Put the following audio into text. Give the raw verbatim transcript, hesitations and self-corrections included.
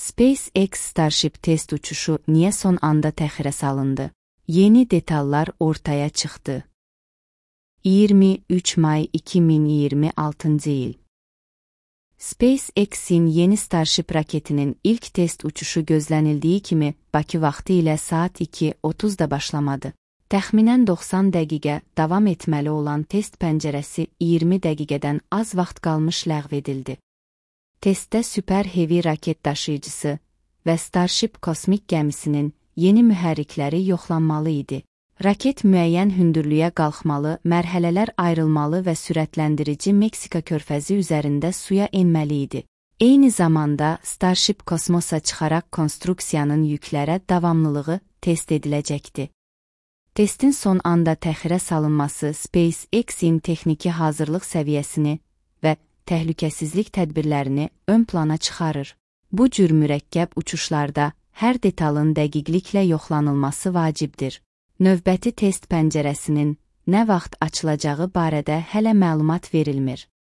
SpaceX Starship test uçuşu niyə son anda təxirə salındı? Yeni detallar ortaya çıxdı. iyirmi üç may iki min iyirmi altıncı il. SpaceX-in yeni Starship raketinin ilk test uçuşu gözlənildiyi kimi Bakı vaxtı ilə saat iki otuzda başlamadı. Təxminən doxsan dəqiqə davam etməli olan test pəncərəsi iyirmi dəqiqədən az vaxt qalmış ləğv edildi. Testdə Super Heavy raket daşıyıcısı və Starship kosmik gəmisinin yeni mühərrikləri yoxlanmalı idi. Raket müəyyən hündürlüyə qalxmalı, mərhələlər ayrılmalı və sürətləndirici Meksika körfəzi üzərində suya enməli idi. Eyni zamanda Starship kosmosa çıxaraq konstruksiyanın yüklərə davamlılığı test ediləcəkdi. Testin son anda təxirə salınması SpaceX-in texniki hazırlıq səviyyəsini və təhlükəsizlik tədbirlərini ön plana çıxarır. Bu cür mürəkkəb uçuşlarda hər detalın dəqiqliklə yoxlanılması vacibdir. Növbəti test pəncərəsinin nə vaxt açılacağı barədə hələ məlumat verilmir.